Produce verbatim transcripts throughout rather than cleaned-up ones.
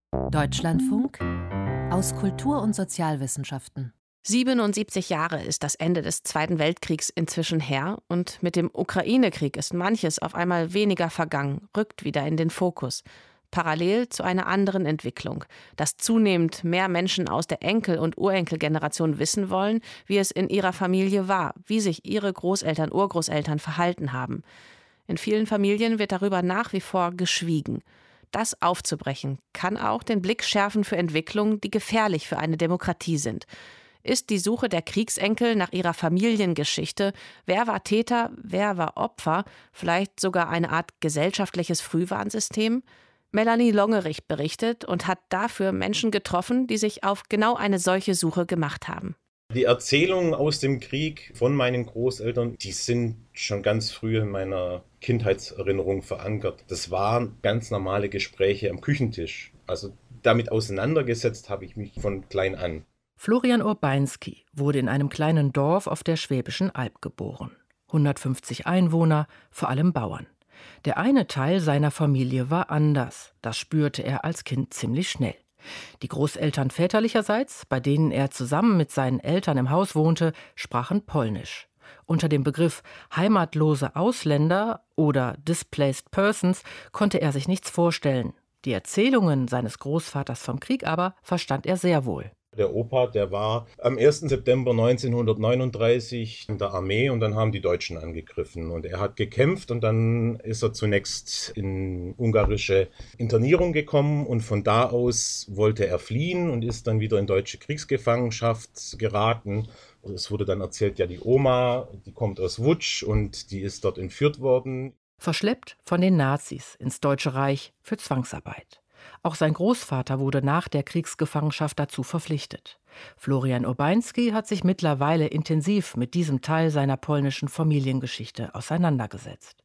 Deutschlandfunk aus Kultur- und Sozialwissenschaften. siebenundsiebzig Jahre ist das Ende des Zweiten Weltkriegs inzwischen her und mit dem Ukraine-Krieg ist manches auf einmal weniger vergangen, rückt wieder in den Fokus. Parallel zu einer anderen Entwicklung, dass zunehmend mehr Menschen aus der Enkel- und Urenkelgeneration wissen wollen, wie es in ihrer Familie war, wie sich ihre Großeltern, Urgroßeltern verhalten haben. In vielen Familien wird darüber nach wie vor geschwiegen. Das aufzubrechen, kann auch den Blick schärfen für Entwicklungen, die gefährlich für eine Demokratie sind. Ist die Suche der Kriegsenkel nach ihrer Familiengeschichte, wer war Täter, wer war Opfer, vielleicht sogar eine Art gesellschaftliches Frühwarnsystem? Melanie Longerich berichtet und hat dafür Menschen getroffen, die sich auf genau eine solche Suche gemacht haben. Die Erzählungen aus dem Krieg von meinen Großeltern, die sind schon ganz früh in meiner Kindheitserinnerung verankert. Das waren ganz normale Gespräche am Küchentisch. Also damit auseinandergesetzt habe ich mich von klein an. Florian Urbeinski wurde in einem kleinen Dorf auf der Schwäbischen Alb geboren. hundertfünfzig Einwohner, vor allem Bauern. Der eine Teil seiner Familie war anders. Das spürte er als Kind ziemlich schnell. Die Großeltern väterlicherseits, bei denen er zusammen mit seinen Eltern im Haus wohnte, sprachen Polnisch. Unter dem Begriff heimatlose Ausländer oder Displaced Persons konnte er sich nichts vorstellen. Die Erzählungen seines Großvaters vom Krieg aber verstand er sehr wohl. Der Opa, der war am ersten September neunzehnhundertneununddreißig in der Armee und dann haben die Deutschen angegriffen. Und er hat gekämpft und dann ist er zunächst in ungarische Internierung gekommen und von da aus wollte er fliehen und ist dann wieder in deutsche Kriegsgefangenschaft geraten. Es wurde dann erzählt, ja, die Oma, die kommt aus Łódź und die ist dort entführt worden. Verschleppt von den Nazis ins Deutsche Reich für Zwangsarbeit. Auch sein Großvater wurde nach der Kriegsgefangenschaft dazu verpflichtet. Florian Urbeinski hat sich mittlerweile intensiv mit diesem Teil seiner polnischen Familiengeschichte auseinandergesetzt.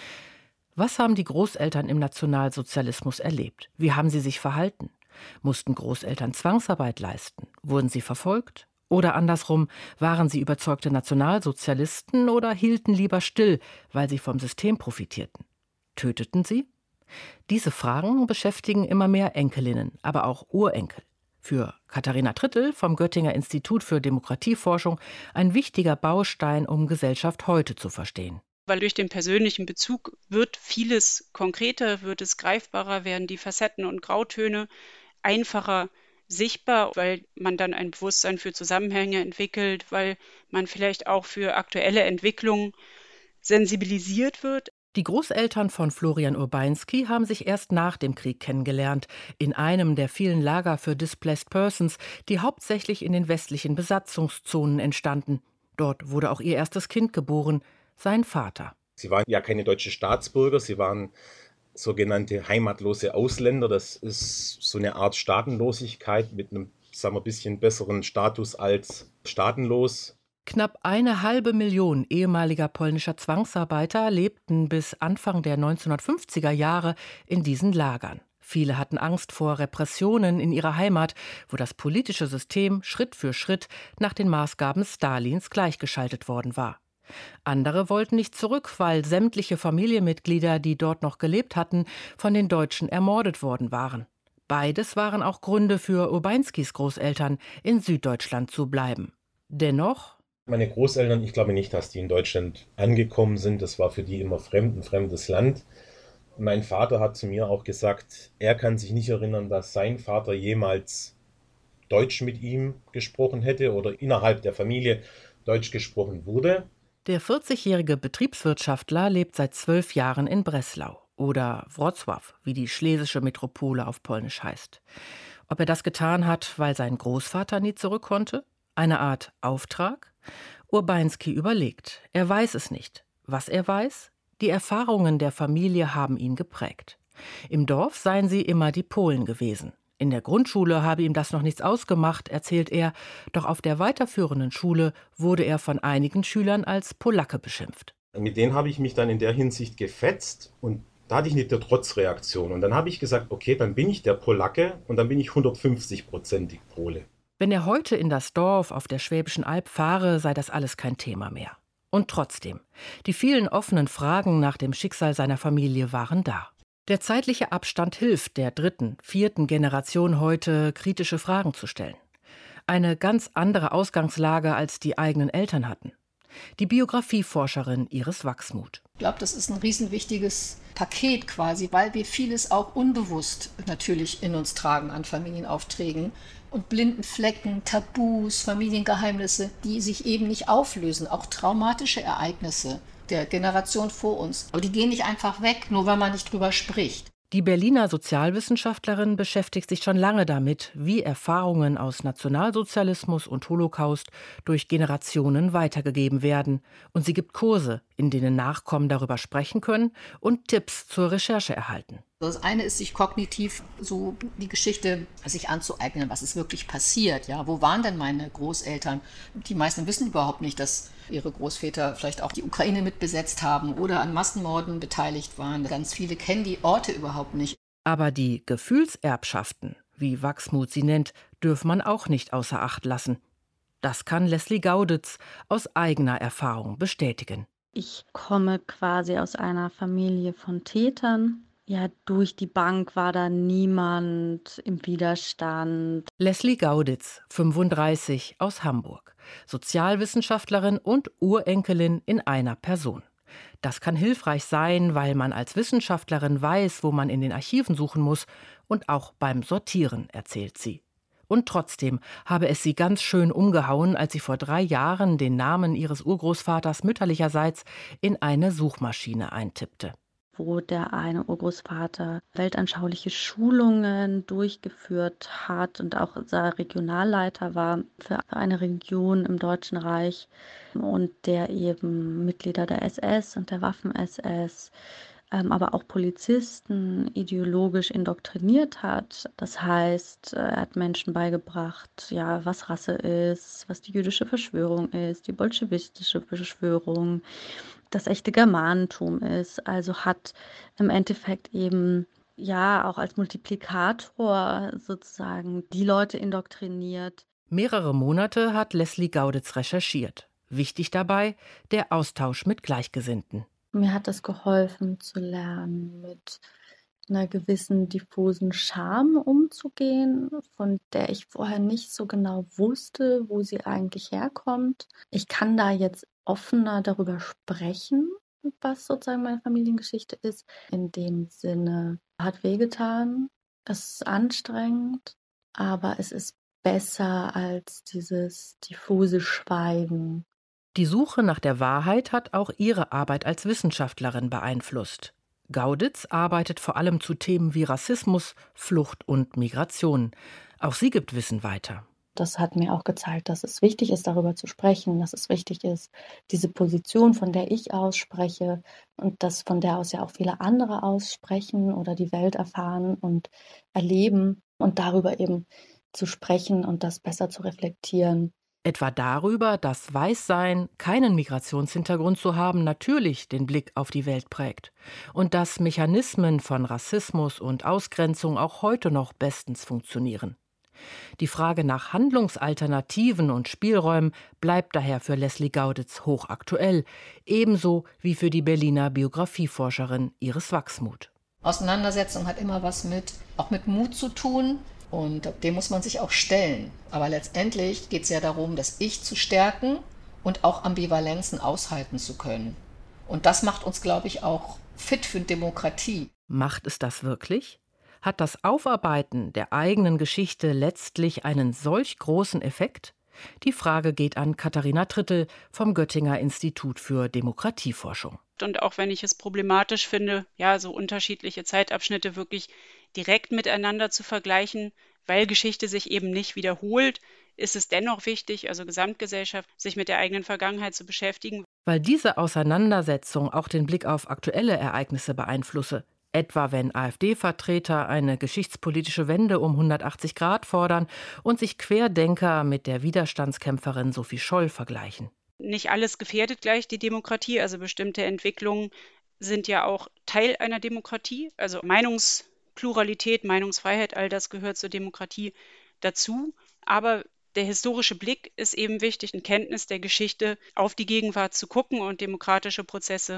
Was haben die Großeltern im Nationalsozialismus erlebt? Wie haben sie sich verhalten? Mussten Großeltern Zwangsarbeit leisten? Wurden sie verfolgt? Oder andersrum, waren sie überzeugte Nationalsozialisten oder hielten lieber still, weil sie vom System profitierten? Töteten sie? Diese Fragen beschäftigen immer mehr Enkelinnen, aber auch Urenkel. Für Katharina Trittel vom Göttinger Institut für Demokratieforschung ein wichtiger Baustein, um Gesellschaft heute zu verstehen. Weil durch den persönlichen Bezug wird vieles konkreter, wird es greifbarer, werden die Facetten und Grautöne einfacher sichtbar, weil man dann ein Bewusstsein für Zusammenhänge entwickelt, weil man vielleicht auch für aktuelle Entwicklungen sensibilisiert wird. Die Großeltern von Florian Urbeinski haben sich erst nach dem Krieg kennengelernt, in einem der vielen Lager für Displaced Persons, die hauptsächlich in den westlichen Besatzungszonen entstanden. Dort wurde auch ihr erstes Kind geboren, sein Vater. Sie waren ja keine deutschen Staatsbürger, sie waren sogenannte heimatlose Ausländer. Das ist so eine Art Staatenlosigkeit mit einem, sagen wir, bisschen besseren Status als staatenlos. Knapp eine halbe Million ehemaliger polnischer Zwangsarbeiter lebten bis Anfang der neunzehnhundertfünfziger Jahre in diesen Lagern. Viele hatten Angst vor Repressionen in ihrer Heimat, wo das politische System Schritt für Schritt nach den Maßgaben Stalins gleichgeschaltet worden war. Andere wollten nicht zurück, weil sämtliche Familienmitglieder, die dort noch gelebt hatten, von den Deutschen ermordet worden waren. Beides waren auch Gründe für Urbeinskis Großeltern, in Süddeutschland zu bleiben. Dennoch: Meine Großeltern, ich glaube nicht, dass die in Deutschland angekommen sind. Das war für die immer fremd, ein fremdes Land. Mein Vater hat zu mir auch gesagt, er kann sich nicht erinnern, dass sein Vater jemals Deutsch mit ihm gesprochen hätte oder innerhalb der Familie Deutsch gesprochen wurde. Der vierzigjährige Betriebswirtschaftler lebt seit zwölf Jahren in Breslau oder Wrocław, wie die schlesische Metropole auf Polnisch heißt. Ob er das getan hat, weil sein Großvater nie zurück konnte? Eine Art Auftrag? Urbeinski überlegt. Er weiß es nicht. Was er weiß? Die Erfahrungen der Familie haben ihn geprägt. Im Dorf seien sie immer die Polen gewesen. In der Grundschule habe ihm das noch nichts ausgemacht, erzählt er, doch auf der weiterführenden Schule wurde er von einigen Schülern als Polacke beschimpft. Mit denen habe ich mich dann in der Hinsicht gefetzt und da hatte ich nicht eine Trotzreaktion. Und dann habe ich gesagt, okay, dann bin ich der Polacke und dann bin ich hundertfünfzig-prozentig Pole. Wenn er heute in das Dorf auf der Schwäbischen Alb fahre, sei das alles kein Thema mehr. Und trotzdem, die vielen offenen Fragen nach dem Schicksal seiner Familie waren da. Der zeitliche Abstand hilft der dritten, vierten Generation heute, kritische Fragen zu stellen. Eine ganz andere Ausgangslage, als die eigenen Eltern hatten. Die Biografieforscherin Iris Wachsmuth. Ich glaube, das ist ein riesenwichtiges Paket quasi, weil wir vieles auch unbewusst natürlich in uns tragen an Familienaufträgen und blinden Flecken, Tabus, Familiengeheimnisse, die sich eben nicht auflösen, auch traumatische Ereignisse der Generation vor uns. Aber die gehen nicht einfach weg, nur weil man nicht drüber spricht. Die Berliner Sozialwissenschaftlerin beschäftigt sich schon lange damit, wie Erfahrungen aus Nationalsozialismus und Holocaust durch Generationen weitergegeben werden. Und sie gibt Kurse, in denen Nachkommen darüber sprechen können und Tipps zur Recherche erhalten. Das eine ist, sich kognitiv so die Geschichte sich anzueignen, was ist wirklich passiert. Ja, wo waren denn meine Großeltern? Die meisten wissen überhaupt nicht, dass ihre Großväter vielleicht auch die Ukraine mitbesetzt haben oder an Massenmorden beteiligt waren. Ganz viele kennen die Orte überhaupt nicht. Aber die Gefühlserbschaften, wie Wachsmuth sie nennt, dürfe man auch nicht außer Acht lassen. Das kann Leslie Gauditz aus eigener Erfahrung bestätigen. Ich komme quasi aus einer Familie von Tätern. Ja, durch die Bank war da niemand im Widerstand. Leslie Gauditz, fünfunddreißig, aus Hamburg. Sozialwissenschaftlerin und Urenkelin in einer Person. Das kann hilfreich sein, weil man als Wissenschaftlerin weiß, wo man in den Archiven suchen muss und auch beim Sortieren, erzählt sie. Und trotzdem habe es sie ganz schön umgehauen, als sie vor drei Jahren den Namen ihres Urgroßvaters mütterlicherseits in eine Suchmaschine eintippte. Wo der eine Urgroßvater weltanschauliche Schulungen durchgeführt hat und auch unser Regionalleiter war für eine Region im Deutschen Reich und der eben Mitglieder der S S und der Waffen-S S, ähm, aber auch Polizisten ideologisch indoktriniert hat. Das heißt, er hat Menschen beigebracht, ja, was Rasse ist, was die jüdische Verschwörung ist, die bolschewistische Verschwörung, das echte Germanentum ist, also hat im Endeffekt eben ja auch als Multiplikator sozusagen die Leute indoktriniert. Mehrere Monate hat Leslie Gauditz recherchiert. Wichtig dabei der Austausch mit Gleichgesinnten. Mir hat es geholfen zu lernen, mit einer gewissen diffusen Scham umzugehen, von der ich vorher nicht so genau wusste, wo sie eigentlich herkommt. Ich kann da jetzt offener darüber sprechen, was sozusagen meine Familiengeschichte ist. In dem Sinne, hat wehgetan, es ist anstrengend, aber es ist besser als dieses diffuse Schweigen. Die Suche nach der Wahrheit hat auch ihre Arbeit als Wissenschaftlerin beeinflusst. Gauditz arbeitet vor allem zu Themen wie Rassismus, Flucht und Migration. Auch sie gibt Wissen weiter. Das hat mir auch gezeigt, dass es wichtig ist, darüber zu sprechen, dass es wichtig ist, diese Position, von der ich ausspreche und das von der aus ja auch viele andere aussprechen oder die Welt erfahren und erleben und darüber eben zu sprechen und das besser zu reflektieren. Etwa darüber, dass Weißsein, keinen Migrationshintergrund zu haben, natürlich den Blick auf die Welt prägt und dass Mechanismen von Rassismus und Ausgrenzung auch heute noch bestens funktionieren. Die Frage nach Handlungsalternativen und Spielräumen bleibt daher für Leslie Gauditz hochaktuell, ebenso wie für die Berliner Biografieforscherin Iris Wachsmuth. Auseinandersetzung hat immer was mit, auch mit Mut zu tun und dem muss man sich auch stellen. Aber letztendlich geht es ja darum, das Ich zu stärken und auch Ambivalenzen aushalten zu können. Und das macht uns, glaube ich, auch fit für Demokratie. Macht es das wirklich? Hat das Aufarbeiten der eigenen Geschichte letztlich einen solch großen Effekt? Die Frage geht an Katharina Trittel vom Göttinger Institut für Demokratieforschung. Und auch wenn ich es problematisch finde, ja, so unterschiedliche Zeitabschnitte wirklich direkt miteinander zu vergleichen, weil Geschichte sich eben nicht wiederholt, ist es dennoch wichtig, also Gesamtgesellschaft, sich mit der eigenen Vergangenheit zu beschäftigen. Weil diese Auseinandersetzung auch den Blick auf aktuelle Ereignisse beeinflusse. Etwa wenn AfD-Vertreter eine geschichtspolitische Wende um hundertachtzig Grad fordern und sich Querdenker mit der Widerstandskämpferin Sophie Scholl vergleichen. Nicht alles gefährdet gleich die Demokratie, also bestimmte Entwicklungen sind ja auch Teil einer Demokratie. Also Meinungspluralität, Meinungsfreiheit, all das gehört zur Demokratie dazu. Aber der historische Blick ist eben wichtig, in Kenntnis der Geschichte auf die Gegenwart zu gucken und demokratische Prozesse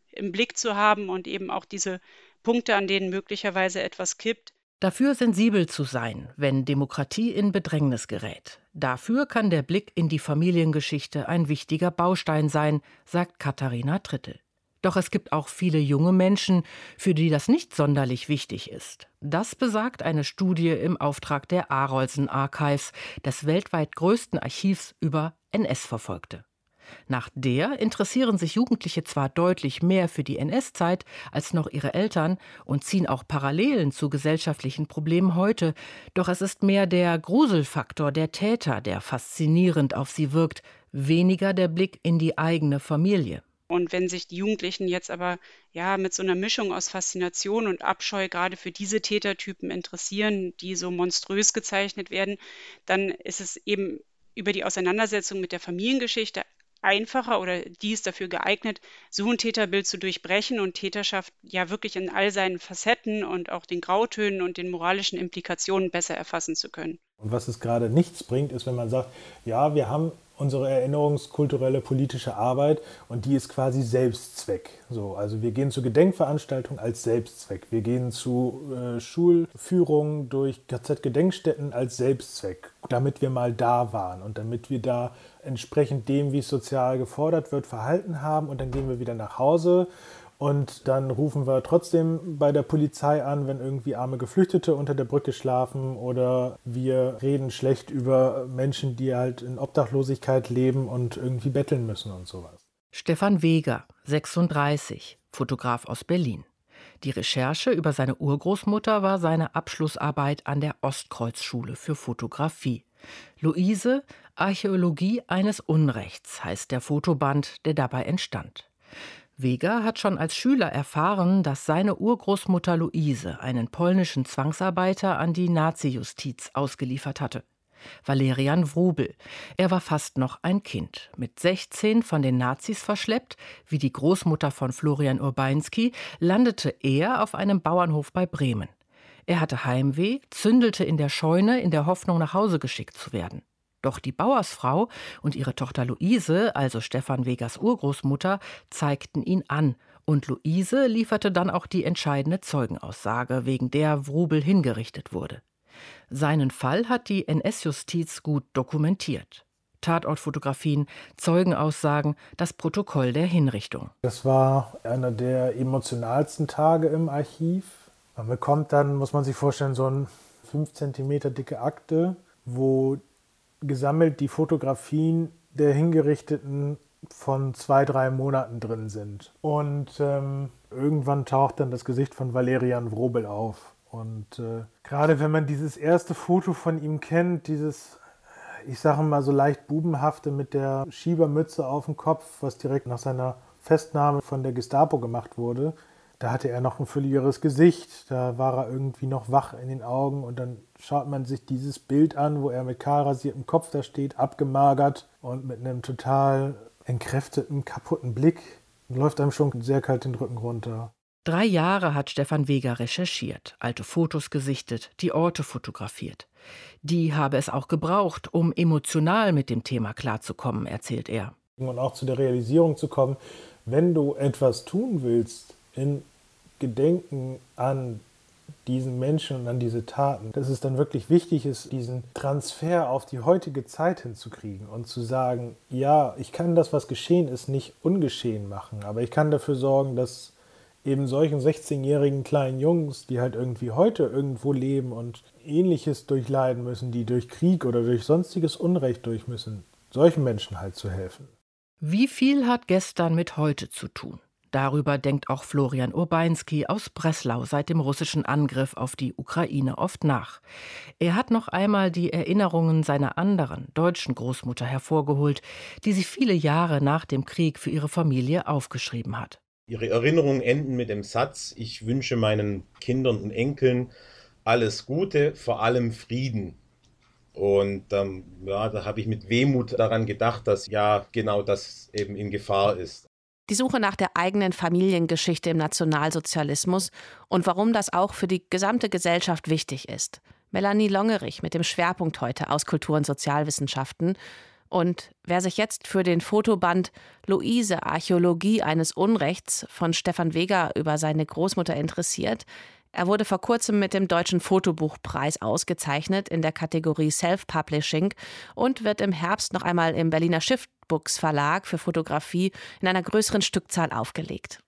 im Blick zu haben und eben auch diese Punkte, an denen möglicherweise etwas kippt. Dafür sensibel zu sein, wenn Demokratie in Bedrängnis gerät. Dafür kann der Blick in die Familiengeschichte ein wichtiger Baustein sein, sagt Katharina Trittel. Doch es gibt auch viele junge Menschen, für die das nicht sonderlich wichtig ist. Das besagt eine Studie im Auftrag der Arolsen Archives, des weltweit größten Archivs über N S-Verfolgte. Nach der interessieren sich Jugendliche zwar deutlich mehr für die N S-Zeit als noch ihre Eltern und ziehen auch Parallelen zu gesellschaftlichen Problemen heute, doch es ist mehr der Gruselfaktor der Täter, der faszinierend auf sie wirkt, weniger der Blick in die eigene Familie. Und wenn sich die Jugendlichen jetzt aber ja mit so einer Mischung aus Faszination und Abscheu gerade für diese Tätertypen interessieren, die so monströs gezeichnet werden, dann ist es eben über die Auseinandersetzung mit der Familiengeschichte einfacher oder die ist dafür geeignet, so ein Täterbild zu durchbrechen und Täterschaft ja wirklich in all seinen Facetten und auch den Grautönen und den moralischen Implikationen besser erfassen zu können. Und was es gerade nichts bringt, ist, wenn man sagt, ja, wir haben unsere erinnerungskulturelle politische Arbeit und die ist quasi Selbstzweck. So, also wir gehen zu Gedenkveranstaltungen als Selbstzweck. Wir gehen zu äh, Schulführungen durch K Z-Gedenkstätten als Selbstzweck, damit wir mal da waren und damit wir da entsprechend dem, wie es sozial gefordert wird, verhalten haben und dann gehen wir wieder nach Hause. Und dann rufen wir trotzdem bei der Polizei an, wenn irgendwie arme Geflüchtete unter der Brücke schlafen oder wir reden schlecht über Menschen, die halt in Obdachlosigkeit leben und irgendwie betteln müssen und sowas. Stefan Weger, sechsunddreißig, Fotograf aus Berlin. Die Recherche über seine Urgroßmutter war seine Abschlussarbeit an der Ostkreuzschule für Fotografie. Luise, Archäologie eines Unrechts heißt der Fotoband, der dabei entstand. Weger hat schon als Schüler erfahren, dass seine Urgroßmutter Luise einen polnischen Zwangsarbeiter an die Nazi-Justiz ausgeliefert hatte. Walerian Wrubel. Er war fast noch ein Kind, mit sechzehn von den Nazis verschleppt, wie die Großmutter von Florian Urbeinski, landete er auf einem Bauernhof bei Bremen. Er hatte Heimweh, zündelte in der Scheune in der Hoffnung, nach Hause geschickt zu werden. Doch die Bauersfrau und ihre Tochter Luise, also Stefan Wegers Urgroßmutter, zeigten ihn an. Und Luise lieferte dann auch die entscheidende Zeugenaussage, wegen der Wrubel hingerichtet wurde. Seinen Fall hat die N S-Justiz gut dokumentiert. Tatortfotografien, Zeugenaussagen, das Protokoll der Hinrichtung. Das war einer der emotionalsten Tage im Archiv. Man bekommt dann, muss man sich vorstellen, so eine fünf Zentimeter dicke Akte, wo gesammelt die Fotografien der Hingerichteten von zwei, drei Monaten drin sind. Und ähm, irgendwann taucht dann das Gesicht von Walerian Wrubel auf. Und äh, gerade wenn man dieses erste Foto von ihm kennt, dieses, ich sage mal so leicht bubenhafte mit der Schiebermütze auf dem Kopf, was direkt nach seiner Festnahme von der Gestapo gemacht wurde, da hatte er noch ein fülligeres Gesicht, da war er irgendwie noch wach in den Augen und dann schaut man sich dieses Bild an, wo er mit kahl rasiertem Kopf da steht, abgemagert und mit einem total entkräfteten, kaputten Blick. Läuft einem schon sehr kalt den Rücken runter. Drei Jahre hat Stefan Weger recherchiert, alte Fotos gesichtet, die Orte fotografiert. Die habe es auch gebraucht, um emotional mit dem Thema klarzukommen, erzählt er. Und auch zu der Realisierung zu kommen, wenn du etwas tun willst, in Gedenken an diesen Menschen und an diese Taten, dass es dann wirklich wichtig ist, diesen Transfer auf die heutige Zeit hinzukriegen und zu sagen, ja, ich kann das, was geschehen ist, nicht ungeschehen machen, aber ich kann dafür sorgen, dass eben solchen sechzehnjährigen kleinen Jungs, die halt irgendwie heute irgendwo leben und Ähnliches durchleiden müssen, die durch Krieg oder durch sonstiges Unrecht durch müssen, solchen Menschen halt zu helfen. Wie viel hat gestern mit heute zu tun? Darüber denkt auch Florian Urbeinski aus Breslau seit dem russischen Angriff auf die Ukraine oft nach. Er hat noch einmal die Erinnerungen seiner anderen, deutschen Großmutter hervorgeholt, die sie viele Jahre nach dem Krieg für ihre Familie aufgeschrieben hat. Ihre Erinnerungen enden mit dem Satz: Ich wünsche meinen Kindern und Enkeln alles Gute, vor allem Frieden. Und ähm, ja, da habe ich mit Wehmut daran gedacht, dass ja genau das eben in Gefahr ist. Die Suche nach der eigenen Familiengeschichte im Nationalsozialismus und warum das auch für die gesamte Gesellschaft wichtig ist. Melanie Longerich mit dem Schwerpunkt heute aus Kultur- und Sozialwissenschaften. Und wer sich jetzt für den Fotoband Luise, Archäologie eines Unrechts von Stefan Weger über seine Großmutter interessiert, er wurde vor kurzem mit dem Deutschen Fotobuchpreis ausgezeichnet in der Kategorie Self-Publishing und wird im Herbst noch einmal im Berliner Shift Books Verlag für Fotografie in einer größeren Stückzahl aufgelegt.